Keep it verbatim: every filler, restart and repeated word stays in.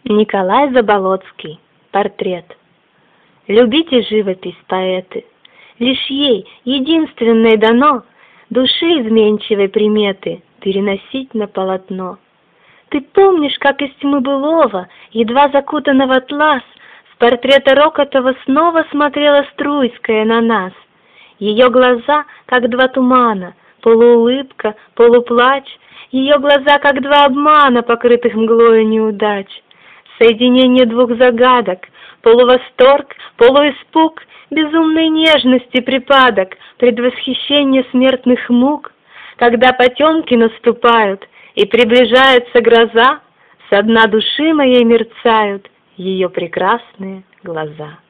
Николай Заболоцкий. Портрет. Любите живопись, поэты, лишь ей, единственной, дано души изменчивой приметы переносить на полотно. Ты помнишь, как из тьмы былого, едва закутанного в атлас, с портрета Рокотова снова смотрела Струйская на нас? Ее глаза, как два тумана, полуулыбка, полуплач, ее глаза, как два обмана, покрытых мглою неудач. Соединение двух загадок, полувосторг, полуиспуг, безумной нежности припадок, предвосхищение смертных мук. Когда потемки наступают и приближается гроза, со дна души моей мерцают ее прекрасные глаза.